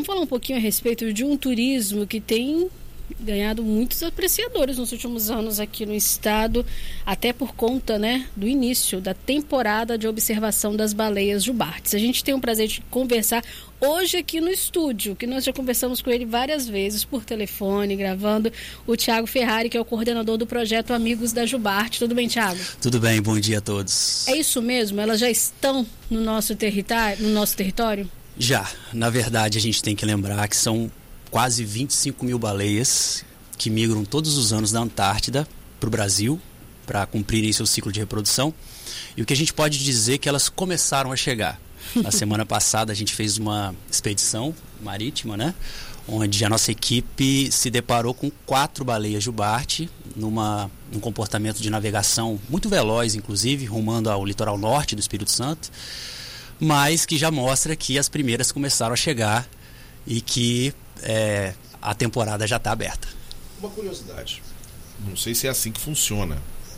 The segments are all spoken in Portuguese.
vamos falar um pouquinho a respeito de um turismo que tem ganhado muitos apreciadores nos últimos anos aqui no estado, até por conta, né, do início da temporada de observação das baleias jubartes. A gente tem o prazer de conversar hoje aqui no estúdio, que nós já conversamos com ele várias vezes por telefone, gravando, o Thiago Ferrari, que é o coordenador do projeto Amigos da Jubarte. Tudo bem, Thiago? Tudo bem, bom dia a todos. É isso mesmo? Elas já estão no nosso território? Já. Na verdade, a gente tem que lembrar que são quase 25 mil baleias que migram todos os anos da Antártida para o Brasil, para cumprirem seu ciclo de reprodução. E o que a gente pode dizer é que elas começaram a chegar. Na semana passada a gente fez uma expedição marítima, onde a nossa equipe se deparou com 4 baleias jubarte num comportamento de navegação muito veloz, inclusive, rumando ao litoral norte do Espírito Santo, mas que já mostra que as primeiras começaram a chegar e que a temporada já está aberta. Uma curiosidade, não sei se é assim que funciona,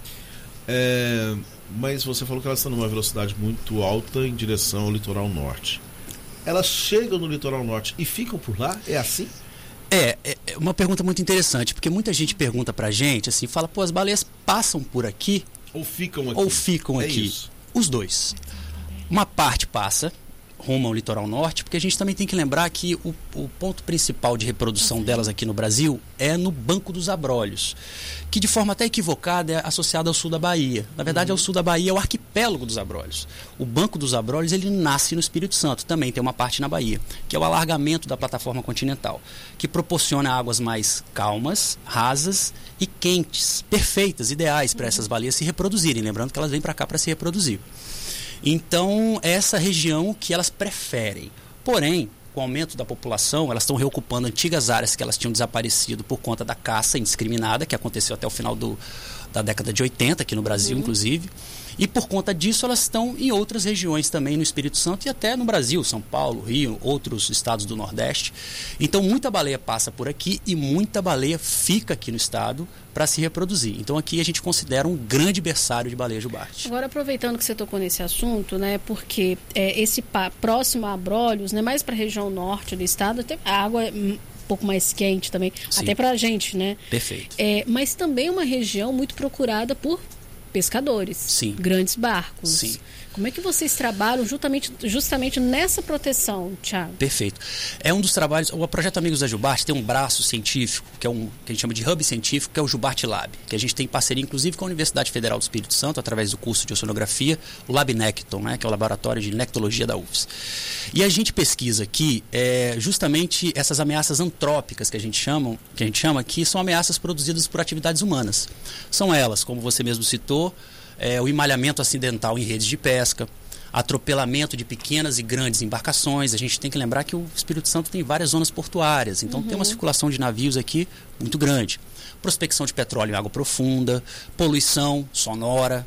mas você falou que elas estão numa velocidade muito alta em direção ao litoral norte. Elas chegam no litoral norte e ficam por lá? É assim? É uma pergunta muito interessante, porque muita gente pergunta pra gente, assim, fala, as baleias passam por aqui? Ou ficam aqui? Isso. Os dois. Uma parte passa rumo ao litoral norte, porque a gente também tem que lembrar que o ponto principal de reprodução delas aqui no Brasil é no Banco dos Abrolhos, que de forma até equivocada é associado ao sul da Bahia. Na verdade, ao sul da Bahia é o arquipélago dos Abrolhos. O Banco dos Abrolhos, ele nasce no Espírito Santo, também tem uma parte na Bahia, que é o alargamento da plataforma continental, que proporciona águas mais calmas, rasas e quentes, perfeitas, ideais para essas baleias se reproduzirem. Lembrando que elas vêm para cá para se reproduzir. Então, é essa região que elas preferem. Porém, com o aumento da população, elas estão reocupando antigas áreas que elas tinham desaparecido por conta da caça indiscriminada, que aconteceu até o final da década de 80, aqui no Brasil, inclusive. E por conta disso, elas estão em outras regiões também no Espírito Santo e até no Brasil, São Paulo, Rio, outros estados do Nordeste. Então, muita baleia passa por aqui e muita baleia fica aqui no estado para se reproduzir. Então, aqui a gente considera um grande berçário de baleia jubarte. Agora, aproveitando que você tocou nesse assunto, porque esse próximo a Abrolhos, mais para a região norte do estado, até a água um pouco mais quente também, sim, até para a gente, Perfeito. Mas também é uma região muito procurada por pescadores, sim, grandes barcos. Sim. Como é que vocês trabalham justamente nessa proteção, Thiago? Perfeito. É um dos trabalhos, o Projeto Amigos da Jubarte tem um braço científico, que a gente chama de hub científico, que é o Jubarte Lab, que a gente tem parceria inclusive com a Universidade Federal do Espírito Santo, através do curso de oceanografia, o Lab Necton, que é o laboratório de nectologia da UFS. E a gente pesquisa aqui justamente essas ameaças antrópicas que a gente chama, que são ameaças produzidas por atividades humanas. São elas, como você mesmo citou, o emalhamento acidental em redes de pesca, atropelamento de pequenas e grandes embarcações. A gente tem que lembrar que o Espírito Santo tem várias zonas portuárias, então tem uma circulação de navios aqui muito grande. Prospecção de petróleo em água profunda, poluição sonora,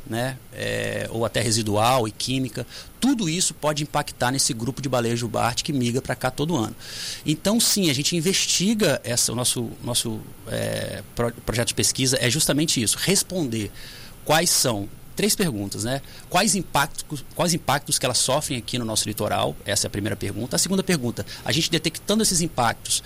ou até residual e química. Tudo isso pode impactar nesse grupo de baleia jubarte que migra para cá todo ano. Então, sim, a gente investiga o nosso projeto de pesquisa é justamente isso, responder quais são 3 perguntas, Quais impactos que elas sofrem aqui no nosso litoral? Essa é a primeira pergunta. A segunda pergunta, a gente detectando esses impactos,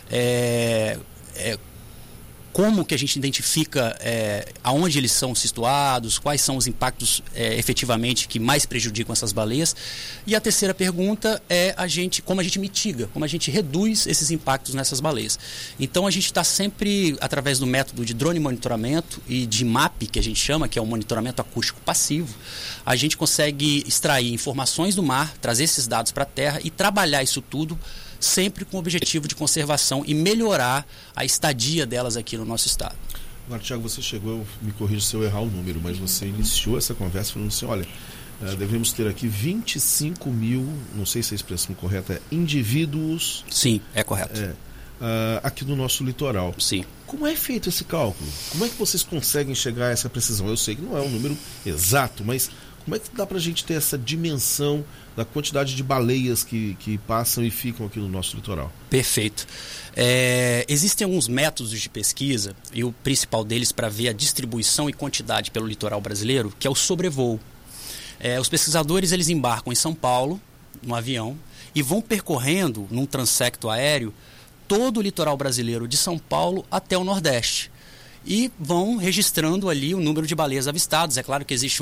como que a gente identifica aonde eles são situados, quais são os impactos efetivamente que mais prejudicam essas baleias. E a terceira pergunta é como a gente mitiga, como a gente reduz esses impactos nessas baleias. Então a gente está sempre, através do método de drone monitoramento e de MAP, que a gente chama, que é um monitoramento acústico passivo, a gente consegue extrair informações do mar, trazer esses dados para a terra e trabalhar isso tudo sempre com o objetivo de conservação e melhorar a estadia delas aqui no nosso estado. Agora, Thiago, você chegou, me corrija se eu errar o número, mas você iniciou essa conversa falando assim, olha, devemos ter aqui 25 mil, não sei se a expressão correta é indivíduos... Sim, é correto. Aqui no nosso litoral. Sim. Como é feito esse cálculo? Como é que vocês conseguem chegar a essa precisão? Eu sei que não é um número exato, mas como é que dá pra gente ter essa dimensão da quantidade de baleias que passam e ficam aqui no nosso litoral? Perfeito. Existem alguns métodos de pesquisa, e o principal deles para ver a distribuição e quantidade pelo litoral brasileiro, que é o sobrevoo. Os pesquisadores eles embarcam em São Paulo, num avião, e vão percorrendo, num transecto aéreo, todo o litoral brasileiro de São Paulo até o Nordeste. E vão registrando ali o número de baleias avistadas. É claro que existe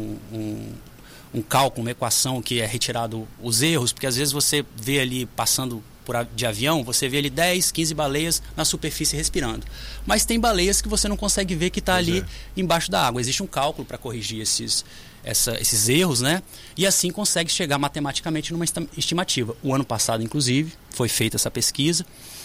um cálculo, uma equação que é retirado os erros, porque às vezes você vê ali passando de avião, você vê ali 10, 15 baleias na superfície respirando. Mas tem baleias que você não consegue ver que está ali embaixo da água. Existe um cálculo para corrigir esses erros, né? E assim consegue chegar matematicamente numa estimativa. O ano passado, inclusive, foi feita essa pesquisa.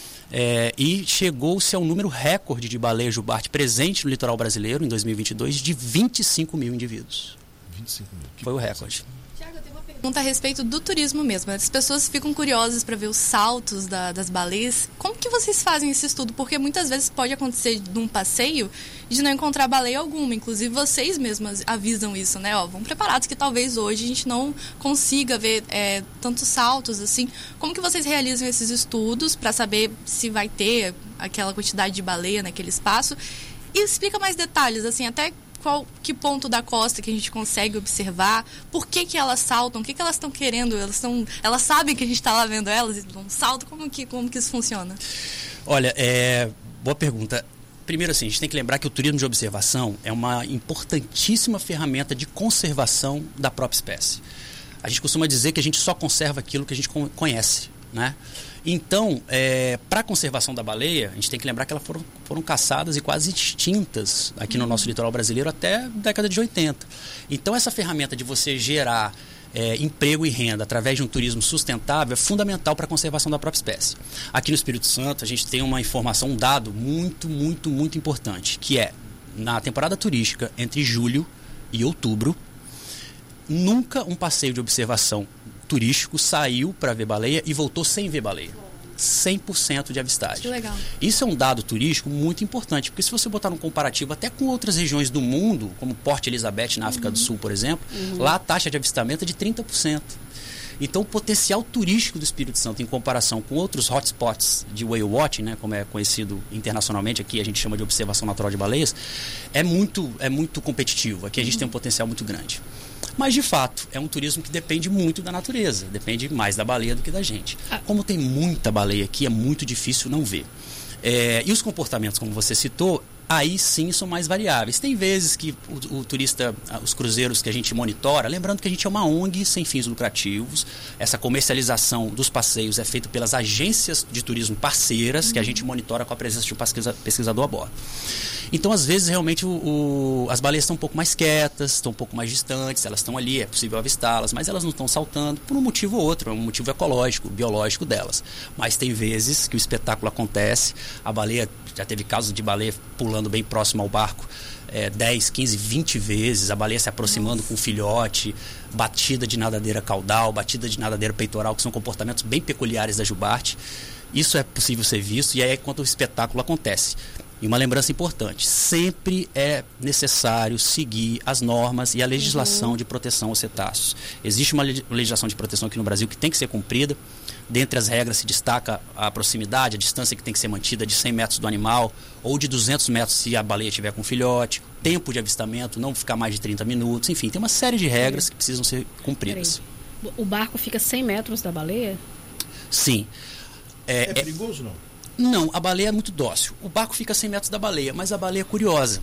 E chegou-se ao número recorde de baleia jubarte presente no litoral brasileiro em 2022 de 25 mil indivíduos. 25 mil. Foi o recorde. Tiago, eu tenho uma pergunta a respeito do turismo mesmo. As pessoas ficam curiosas para ver os saltos das baleias. Como que vocês fazem esse estudo? Porque muitas vezes pode acontecer num passeio de não encontrar baleia alguma. Inclusive vocês mesmas avisam isso, né? Vão preparados que talvez hoje a gente não consiga ver tantos saltos assim. Como que vocês realizam esses estudos para saber se vai ter aquela quantidade de baleia naquele espaço? E explica mais detalhes, assim, até que ponto da costa que a gente consegue observar, por que elas saltam, o que elas estão querendo, elas sabem que a gente está lá vendo elas e não saltam, como que isso funciona? Olha, boa pergunta. Primeiro assim, a gente tem que lembrar que o turismo de observação é uma importantíssima ferramenta de conservação da própria espécie. A gente costuma dizer que a gente só conserva aquilo que a gente conhece, né? Então, para a conservação da baleia, a gente tem que lembrar que elas foram caçadas e quase extintas aqui no nosso litoral brasileiro até a década de 80. Então, essa ferramenta de você gerar emprego e renda através de um turismo sustentável é fundamental para a conservação da própria espécie. Aqui no Espírito Santo, a gente tem uma informação, um dado muito, muito, muito importante, que é, na temporada turística, entre julho e outubro, nunca um passeio de observação turístico saiu para ver baleia e voltou sem ver baleia. 100% de avistagem. Que legal. Isso é um dado turístico muito importante, porque se você botar num comparativo até com outras regiões do mundo, como Port Elizabeth na África do Sul, por exemplo, lá a taxa de avistamento é de 30%. Então o potencial turístico do Espírito Santo em comparação com outros hotspots de whale watching, né, como é conhecido internacionalmente, aqui a gente chama de observação natural de baleias, é muito competitivo. Aqui a gente tem um potencial muito grande. Mas, de fato, é um turismo que depende muito da natureza, depende mais da baleia do que da gente. Como tem muita baleia aqui, é muito difícil não ver. E os comportamentos, como você citou, aí sim são mais variáveis. Tem vezes que o turista, os cruzeiros que a gente monitora, lembrando que a gente é uma ONG sem fins lucrativos, essa comercialização dos passeios é feita pelas agências de turismo parceiras, que a gente monitora com a presença de um pesquisador a bordo. Então, às vezes, realmente, as baleias estão um pouco mais quietas, estão um pouco mais distantes, elas estão ali, é possível avistá-las, mas elas não estão saltando por um motivo ou outro, é um motivo ecológico, biológico delas. Mas tem vezes que o espetáculo acontece, a baleia, já teve casos de baleia pulando bem próximo ao barco, 10, 15, 20 vezes, a baleia se aproximando com o filhote, batida de nadadeira caudal, batida de nadadeira peitoral, que são comportamentos bem peculiares da jubarte. Isso é possível ser visto e aí é quando o espetáculo acontece. E uma lembrança importante, sempre é necessário seguir as normas e a legislação de proteção aos cetáceos. Existe uma legislação de proteção aqui no Brasil que tem que ser cumprida. Dentre as regras se destaca a proximidade, a distância que tem que ser mantida de 100 metros do animal ou de 200 metros se a baleia estiver com filhote, tempo de avistamento, não ficar mais de 30 minutos, enfim, tem uma série de regras que precisam ser cumpridas. O barco fica 100 metros da baleia? Sim. É perigoso, não? Não, a baleia é muito dócil. O barco fica a 100 metros da baleia, mas a baleia é curiosa.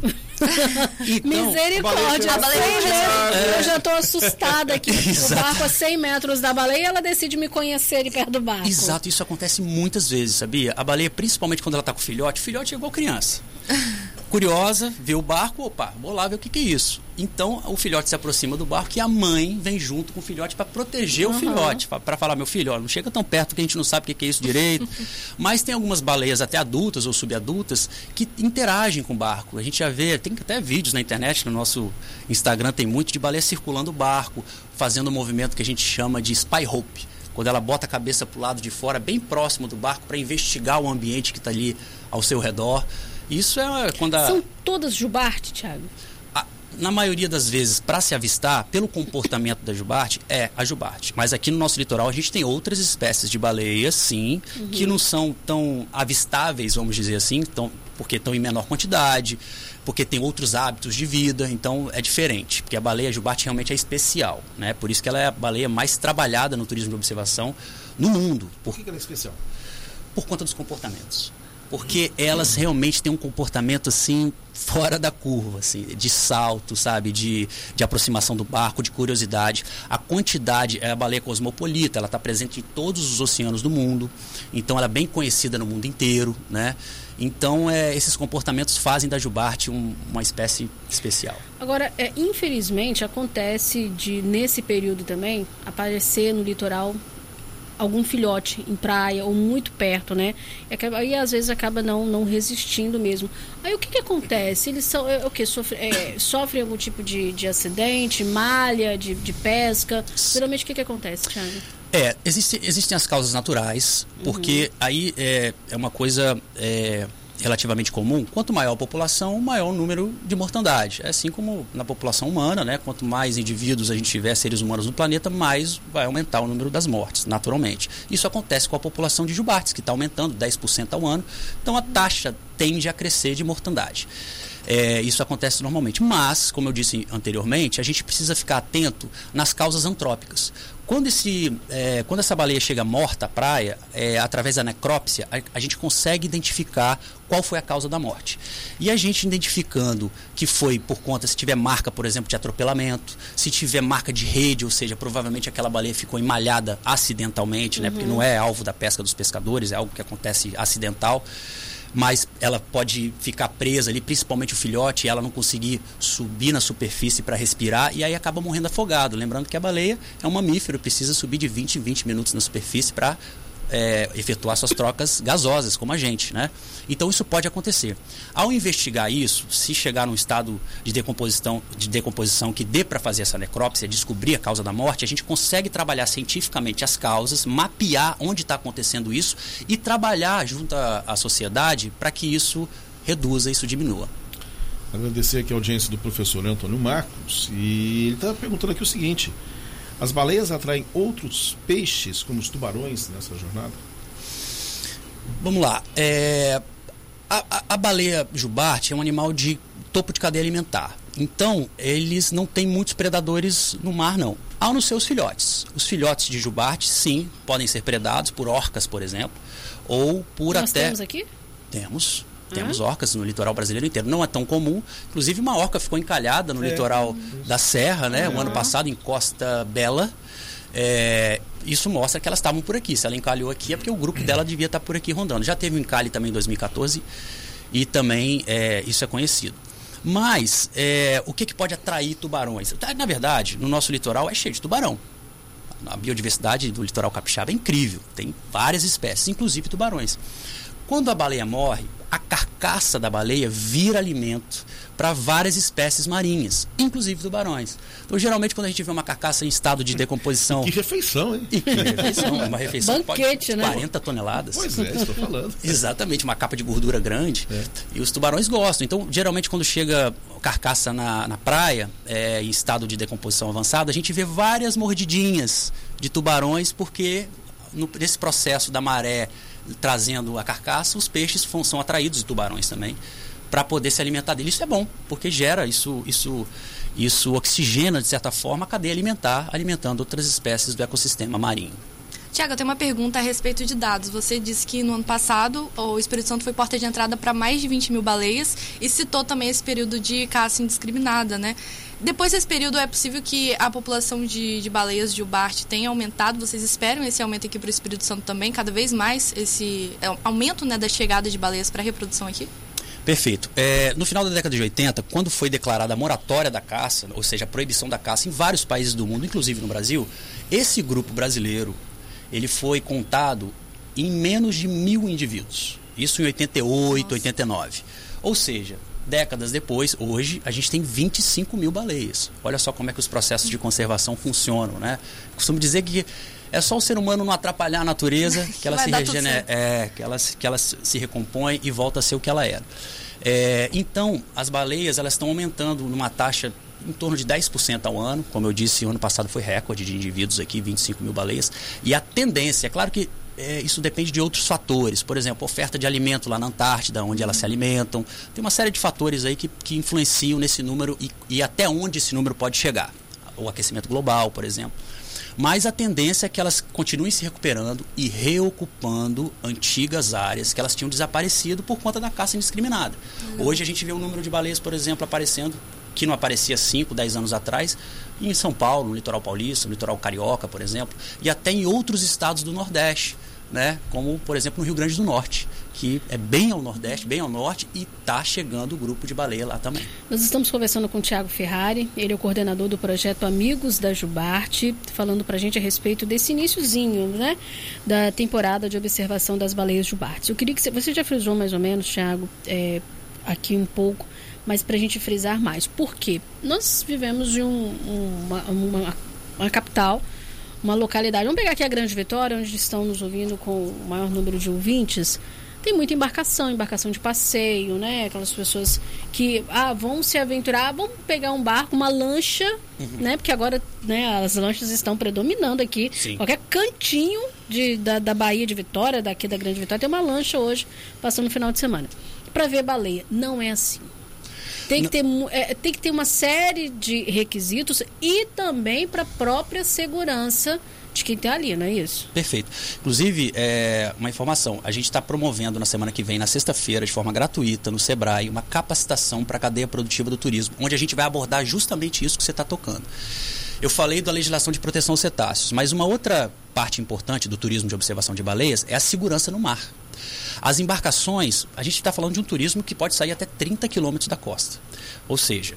Então, misericórdia, a baleia eu já estou assustada aqui. O barco a 100 metros da baleia, ela decide me conhecer ali perto do barco. Exato, isso acontece muitas vezes, sabia? A baleia, principalmente quando ela está com filhote é igual criança. Curiosa, vê o barco, opa, vou lá ver o que é isso. Então, o filhote se aproxima do barco e a mãe vem junto com o filhote para proteger o filhote, para falar, meu filho, ó, não chega tão perto que a gente não sabe o que é isso direito. Mas tem algumas baleias até adultas ou subadultas que interagem com o barco. A gente já vê, tem até vídeos na internet, no nosso Instagram tem muito de baleia circulando o barco, fazendo um movimento que a gente chama de spy rope. Quando ela bota a cabeça para o lado de fora, bem próximo do barco, para investigar o ambiente que está ali ao seu redor. Isso é quando São todas jubarte, Tiago? Na maioria das vezes, para se avistar, pelo comportamento da jubarte, é a jubarte. Mas aqui no nosso litoral a gente tem outras espécies de baleias, sim, que não são tão avistáveis, vamos dizer assim, porque estão em menor quantidade, porque tem outros hábitos de vida, então é diferente. Porque a baleia jubarte realmente é especial, né? Por isso que ela é a baleia mais trabalhada no turismo de observação no mundo. Por que ela é especial? Por conta dos comportamentos. Porque elas realmente têm um comportamento assim fora da curva, assim, de salto, sabe, de aproximação do barco, de curiosidade. A quantidade, a baleia cosmopolita, ela está presente em todos os oceanos do mundo, então ela é bem conhecida no mundo inteiro, né? Então esses comportamentos fazem da jubarte uma espécie especial. Agora, infelizmente acontece nesse período também aparecer no litoral algum filhote em praia ou muito perto, né? E às vezes acaba não resistindo mesmo. Aí o que acontece? Eles são sofrem algum tipo de acidente, malha, de pesca? Geralmente o que acontece, Thiago? Existem as causas naturais, porque aí é uma coisa relativamente comum. Quanto maior a população, maior o número de mortandade. É assim como na população humana, né? Quanto mais indivíduos a gente tiver, seres humanos no planeta, mais vai aumentar o número das mortes, naturalmente. Isso acontece com a população de jubartes, que está aumentando 10% ao ano. Então a taxa tende a crescer de mortandade. Isso acontece normalmente. Mas, como eu disse anteriormente, a gente precisa ficar atento nas causas antrópicas. Quando essa baleia chega morta à praia, através da necrópsia, a gente consegue identificar qual foi a causa da morte. E a gente identificando que foi por conta, se tiver marca, por exemplo, de atropelamento, se tiver marca de rede, ou seja, provavelmente aquela baleia ficou emalhada acidentalmente, né, porque não é alvo da pesca dos pescadores, é algo que acontece acidental. Mas ela pode ficar presa ali, principalmente o filhote, e ela não conseguir subir na superfície para respirar, e aí acaba morrendo afogado. Lembrando que a baleia é um mamífero, precisa subir de 20 em 20 minutos na superfície para efetuar suas trocas gasosas, como a gente, né? Então isso pode acontecer. Ao investigar isso, se chegar num estado de decomposição que dê para fazer essa necrópsia, descobrir a causa da morte, a gente consegue trabalhar cientificamente as causas, mapear onde está acontecendo isso e trabalhar junto à sociedade para que isso reduza, isso diminua. Agradecer aqui a audiência do professor Antônio Marcos, e ele está perguntando aqui o seguinte: as baleias atraem outros peixes, como os tubarões, nessa jornada? Vamos lá. A baleia jubarte é um animal de topo de cadeia alimentar. Então, eles não têm muitos predadores no mar, não. Há nos seus filhotes. Os filhotes de jubarte, sim, podem ser predados por orcas, por exemplo, ou por Nós temos aqui? Temos orcas no litoral brasileiro inteiro. Não é tão comum. Inclusive, uma orca ficou encalhada no litoral da Serra, né? O ano passado, em Costa Bela. Isso mostra que elas estavam por aqui. Se ela encalhou aqui, é porque o grupo dela devia estar por aqui rondando. Já teve um encalhe também em 2014 e também isso é conhecido. Mas o que pode atrair tubarões? Na verdade, no nosso litoral é cheio de tubarão. A biodiversidade do litoral capixaba é incrível. Tem várias espécies, inclusive tubarões. Quando a baleia morre, a carcaça da baleia vira alimento para várias espécies marinhas, inclusive tubarões. Então, geralmente, quando a gente vê uma carcaça em estado de decomposição... Que refeição, hein? Que refeição, uma refeição banquete, pode 40 toneladas. Pois estou falando. Exatamente, uma capa de gordura grande. E os tubarões gostam. Então, geralmente, quando chega carcaça na praia, em estado de decomposição avançada, a gente vê várias mordidinhas de tubarões, porque nesse processo da maré trazendo a carcaça, os peixes são atraídos de tubarões também, para poder se alimentar dele. Isso é bom, porque gera isso oxigena, de certa forma, a cadeia alimentar, alimentando outras espécies do ecossistema marinho. Tiago, eu tenho uma pergunta a respeito de dados. Você disse que no ano passado o Espírito Santo foi porta de entrada para mais de 20 mil baleias e citou também esse período de caça indiscriminada, né? Depois desse período, é possível que a população de baleias de jubarte tenha aumentado? Vocês esperam esse aumento aqui para o Espírito Santo também? Cada vez mais esse aumento, né, da chegada de baleias para a reprodução aqui? Perfeito. No final da década de 80, quando foi declarada a moratória da caça, ou seja, a proibição da caça em vários países do mundo, inclusive no Brasil, esse grupo brasileiro, ele foi contado em menos de 1.000 indivíduos. Isso em 88, 89. Ou seja, décadas depois, hoje, a gente tem 25 mil baleias. Olha só como é que os processos de conservação funcionam, né? Costumo dizer que é só o ser humano não atrapalhar a natureza que ela se regenera, que ela se recompõe e volta a ser o que ela era. Então, as baleias elas estão aumentando numa taxa em torno de 10% ao ano. Como eu disse, o ano passado foi recorde de indivíduos aqui, 25 mil baleias. E a tendência, é claro que isso depende de outros fatores. Por exemplo, oferta de alimento lá na Antártida, onde elas se alimentam. Tem uma série de fatores aí que influenciam nesse número e até onde esse número pode chegar. O aquecimento global, por exemplo. Mas a tendência é que elas continuem se recuperando e reocupando antigas áreas que elas tinham desaparecido por conta da caça indiscriminada. Hoje a gente vê um número de baleias, por exemplo, aparecendo que não aparecia 5, 10 anos atrás, em São Paulo, no litoral paulista, no litoral carioca, por exemplo, e até em outros estados do Nordeste, né? Como, por exemplo, no Rio Grande do Norte, que é bem ao Nordeste, bem ao Norte, e está chegando o grupo de baleia lá também. Nós estamos conversando com o Thiago Ferrari, ele é o coordenador do projeto Amigos da Jubarte, falando para a gente a respeito desse iniciozinho, né, da temporada de observação das baleias Jubarte. Eu queria que você já frisou mais ou menos, Thiago, aqui um pouco, mas para a gente frisar mais. Por quê? Nós vivemos de uma capital, uma localidade. Vamos pegar aqui a Grande Vitória, onde estão nos ouvindo com o maior número de ouvintes. Tem muita embarcação de passeio, né? Aquelas pessoas que vão se aventurar, vão pegar um barco, uma lancha, né? Porque agora, né, as lanchas estão predominando aqui. Sim. Qualquer cantinho da Baía de Vitória, daqui da Grande Vitória, tem uma lancha hoje, passando no final de semana. Para ver baleia, não é assim. Tem que ter uma série de requisitos e também para a própria segurança de quem está ali, não é isso? Perfeito. Inclusive, uma informação, a gente está promovendo na semana que vem, na sexta-feira, de forma gratuita, no Sebrae, uma capacitação para a cadeia produtiva do turismo, onde a gente vai abordar justamente isso que você está tocando. Eu falei da legislação de proteção aos cetáceos, mas uma outra parte importante do turismo de observação de baleias é a segurança no mar. As embarcações, a gente está falando de um turismo que pode sair até 30 quilômetros da costa. Ou seja,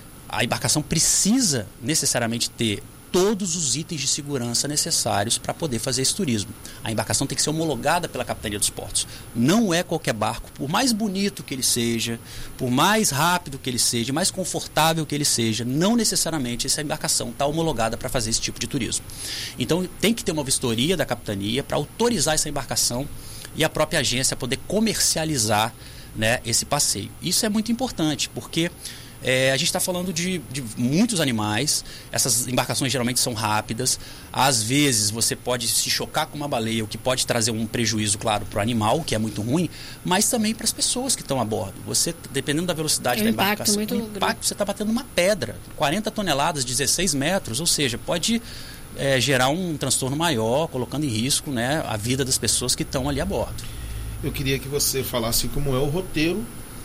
a embarcação precisa necessariamente ter todos os itens de segurança necessários para poder fazer esse turismo. A embarcação tem que ser homologada pela Capitania dos Portos. Não é qualquer barco, por mais bonito que ele seja, por mais rápido que ele seja, mais confortável que ele seja, não necessariamente essa embarcação está homologada para fazer esse tipo de turismo. Então tem que ter uma vistoria da Capitania para autorizar essa embarcação e a própria agência poder comercializar, né, esse passeio. Isso é muito importante, porque a gente está falando de muitos animais. Essas embarcações geralmente são rápidas. Às vezes você pode se chocar com uma baleia, o que pode trazer um prejuízo, claro, para o animal, que é muito ruim, mas também para as pessoas que estão a bordo. Você, dependendo da velocidade da embarcação, você está batendo uma pedra, 40 toneladas, 16 metros, ou seja, pode gerar um transtorno maior, colocando em risco, né, a vida das pessoas que estão ali a bordo. Eu queria que você falasse como é o roteiro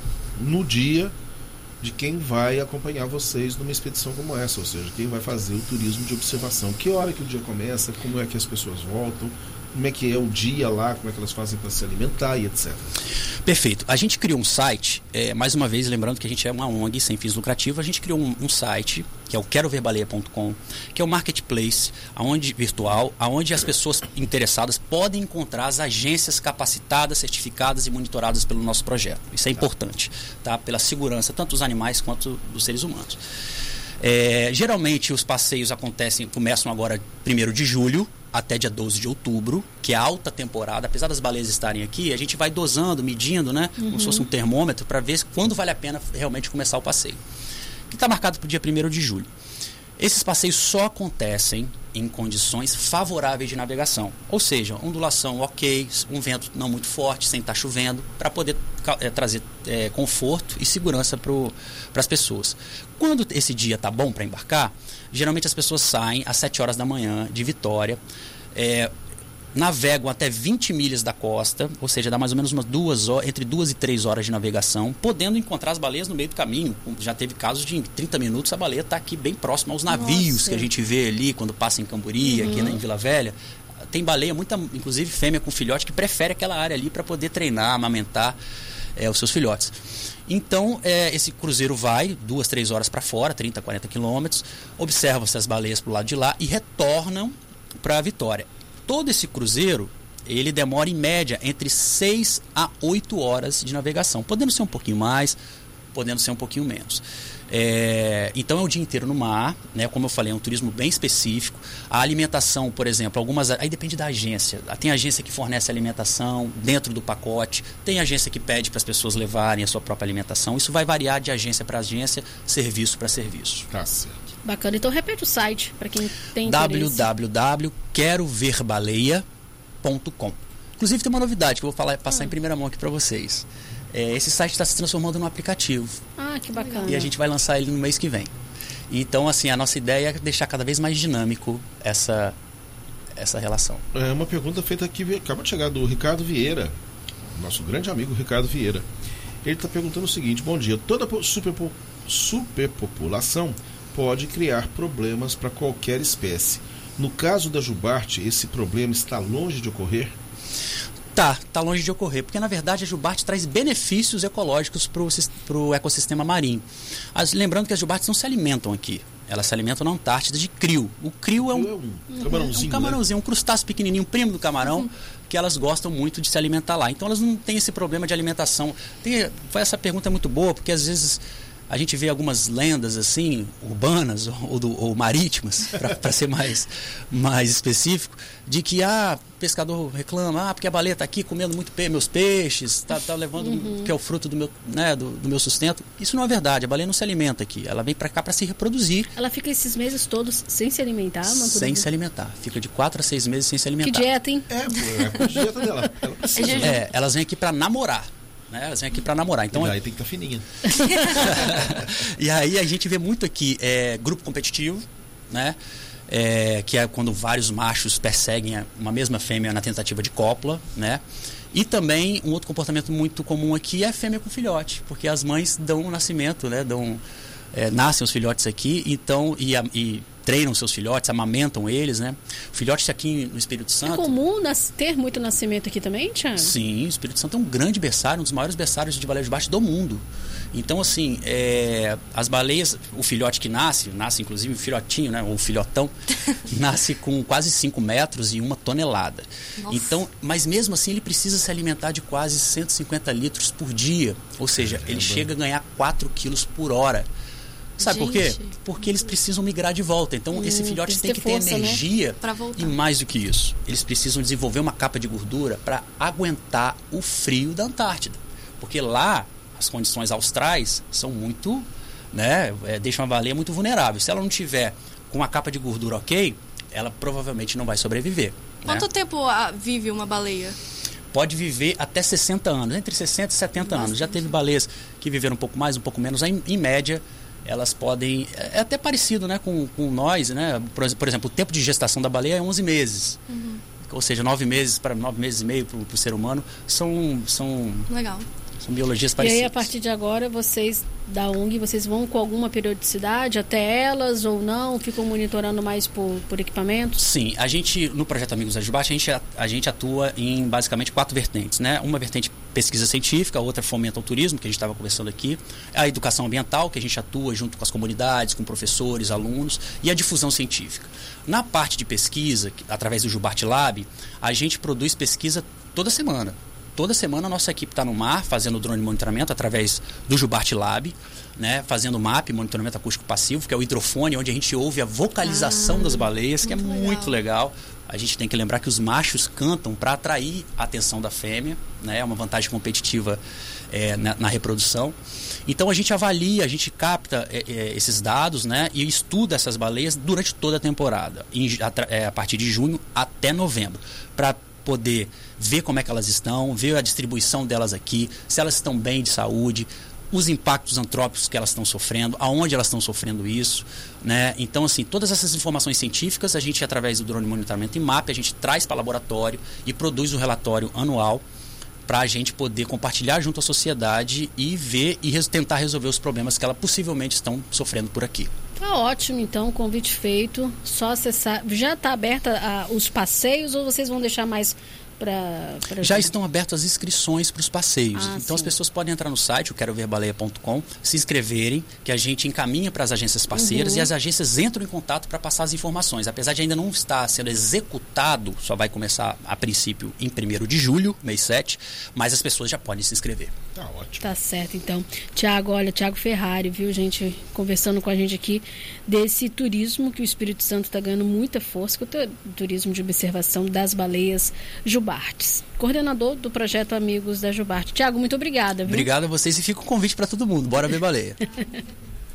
no dia de quem vai acompanhar vocês numa expedição como essa, ou seja, quem vai fazer o turismo de observação. Que hora que o dia começa, como é que as pessoas voltam, como é que é o dia lá, como é que elas fazem para se alimentar e etc. Perfeito. A gente criou um site, mais uma vez, lembrando que a gente é uma ONG sem fins lucrativos, a gente criou um site, que é o queroverbaleia.com, que é um marketplace virtual, onde as pessoas interessadas podem encontrar as agências capacitadas, certificadas e monitoradas pelo nosso projeto. Isso é importante, tá? Pela segurança tanto dos animais quanto dos seres humanos. Geralmente os passeios começam agora 1º de julho até dia 12 de outubro, que é a alta temporada. Apesar das baleias estarem aqui, a gente vai dosando, medindo, né, como se fosse um termômetro, para ver quando vale a pena realmente começar o passeio, que está marcado para o dia 1º de julho. Esses passeios só acontecem em condições favoráveis de navegação, ou seja, ondulação ok, um vento não muito forte, sem estar chovendo, para poder trazer conforto e segurança para as pessoas. Quando esse dia está bom para embarcar, geralmente as pessoas saem às 7 horas da manhã de Vitória, navegam até 20 milhas da costa, ou seja, dá mais ou menos entre 2 e 3 horas de navegação, podendo encontrar as baleias no meio do caminho. Já teve casos de em 30 minutos a baleia está aqui bem próxima aos navios que a gente vê ali quando passa em Camburi, aqui em Vila Velha. Tem baleia, inclusive fêmea com filhote, que prefere aquela área ali para poder treinar, amamentar os seus filhotes. Então, esse cruzeiro vai 2, 3 horas para fora, 30, 40 quilômetros, observam-se as baleias para o lado de lá e retornam para a Vitória. Todo esse cruzeiro, ele demora em média entre 6 a 8 horas de navegação, podendo ser um pouquinho mais, podendo ser um pouquinho menos. Então é o dia inteiro no mar, né? Como eu falei, é um turismo bem específico. A alimentação, por exemplo, aí depende da agência. Tem agência que fornece alimentação dentro do pacote, tem agência que pede para as pessoas levarem a sua própria alimentação. Isso vai variar de agência para agência, serviço para serviço. Tá certo. Bacana. Então repete o site para quem tem interesse. www.queroverbaleia.com. Inclusive tem uma novidade que eu vou passar em primeira mão aqui para vocês. Esse site está se transformando num aplicativo. Ah, que bacana. E a gente vai lançar ele no mês que vem. Então, assim, a nossa ideia é deixar cada vez mais dinâmico essa relação. É uma pergunta feita aqui, acaba de chegar do Ricardo Vieira, nosso grande amigo Ricardo Vieira. Ele está perguntando o seguinte: bom dia, toda superpopulação pode criar problemas para qualquer espécie. No caso da jubarte, esse problema está longe de ocorrer? Tá longe de ocorrer, porque na verdade a jubarte traz benefícios ecológicos para o ecossistema marinho. Lembrando que as jubartes não se alimentam aqui, elas se alimentam na Antártida de crio. O crio é um camarãozinho, né? Um crustáceo pequenininho, primo do camarão, que elas gostam muito de se alimentar lá. Então elas não têm esse problema de alimentação. Essa pergunta é muito boa, porque às vezes a gente vê algumas lendas assim, urbanas ou marítimas, para ser mais específico, de que pescador reclama, porque a baleia está aqui comendo muito meus peixes, tá levando que é o fruto do meu sustento. Isso não é verdade, a baleia não se alimenta aqui, ela vem para cá para se reproduzir. Ela fica esses meses todos sem se alimentar? Sem se alimentar, fica de 4 a 6 meses sem se alimentar. Que dieta, hein? É a dieta dela, ela precisa. Elas vêm aqui para namorar. Elas vêm aqui para namorar. Então, e aí tem que estar fininha. E aí a gente vê muito aqui grupo competitivo, né? Que é quando vários machos perseguem uma mesma fêmea na tentativa de cópula, né? E também um outro comportamento muito comum aqui é a fêmea com filhote, porque as mães dão o nascimento, né? Nascem os filhotes aqui, então e treinam seus filhotes, amamentam eles, né? O filhote aqui no Espírito Santo... É comum ter muito nascimento aqui também, Thiago? Sim, o Espírito Santo é um grande berçário, um dos maiores berçários de baleia jubarte do mundo. Então, assim, as baleias, o filhote que nasce inclusive o filhotinho, né? Ou o filhotão, nasce com quase 5 metros e 1 tonelada. Nossa. Então, mas mesmo assim ele precisa se alimentar de quase 150 litros por dia. Ou seja, ele chega a ganhar 4 quilos por hora. Sabe por quê? Porque eles precisam migrar de volta. Então, esse filhote tem que ter energia, né? E mais do que isso, eles precisam desenvolver uma capa de gordura para aguentar o frio da Antártida. Porque lá, as condições austrais são muito, né? Deixam a baleia muito vulnerável. Se ela não tiver com uma capa de gordura ok, ela provavelmente não vai sobreviver. Quanto tempo vive uma baleia? Pode viver até 60 anos, entre 60 e 70 anos. Já teve baleias que viveram um pouco mais, um pouco menos. Em média, elas podem... É até parecido, né, com nós, né? Por exemplo, o tempo de gestação da baleia é 11 meses. Ou seja, 9 meses para 9 meses e meio para o ser humano. Legal. São biologias parecidas. E aí, a partir de agora, vocês da ONG, vocês vão com alguma periodicidade até elas ou não? Ficam monitorando mais por equipamentos? Sim, a gente, no Projeto Amigos da Jubarte, a gente atua em basicamente 4 vertentes, né? Uma vertente pesquisa científica, a outra fomenta o turismo, que a gente estava conversando aqui, a educação ambiental, que a gente atua junto com as comunidades, com professores, alunos, e a difusão científica. Na parte de pesquisa, através do Jubarte Lab, a gente produz pesquisa toda semana. Toda semana a nossa equipe está no mar, fazendo drone de monitoramento através do Jubarte Lab, né, fazendo MAP, monitoramento acústico passivo, que é o hidrofone, onde a gente ouve a vocalização das baleias, que é muito legal. A gente tem que lembrar que os machos cantam para atrair a atenção da fêmea, né, é uma vantagem competitiva na reprodução. Então a gente avalia, a gente capta esses dados, né, e estuda essas baleias durante toda a temporada, a partir de junho até novembro, para poder ver como é que elas estão, ver a distribuição delas aqui, se elas estão bem de saúde, os impactos antrópicos que elas estão sofrendo, aonde elas estão sofrendo isso, né? Então, assim, todas essas informações científicas, a gente, através do drone de monitoramento e MAP, a gente traz para o laboratório e produz um relatório anual para a gente poder compartilhar junto à sociedade e ver e tentar resolver os problemas que elas possivelmente estão sofrendo por aqui. Tá ótimo, então, convite feito, só acessar. Já está aberta os passeios ou vocês vão deixar mais para... Já estão abertas as inscrições para os passeios. Então sim, as pessoas podem entrar no site, o queroverbaleia.com, se inscreverem, que a gente encaminha para as agências parceiras e as agências entram em contato para passar as informações. Apesar de ainda não estar sendo executado, só vai começar a princípio em 1º de julho, mês 7, mas as pessoas já podem se inscrever. Tá ótimo. Tá certo, então. Thiago Ferrari, viu, gente, conversando com a gente aqui desse turismo que o Espírito Santo está ganhando muita força, que é o turismo de observação das baleias jubartes. Coordenador do projeto Amigos da Jubarte. Thiago, muito obrigada, viu? Obrigado a vocês e fica o convite para todo mundo. Bora ver baleia.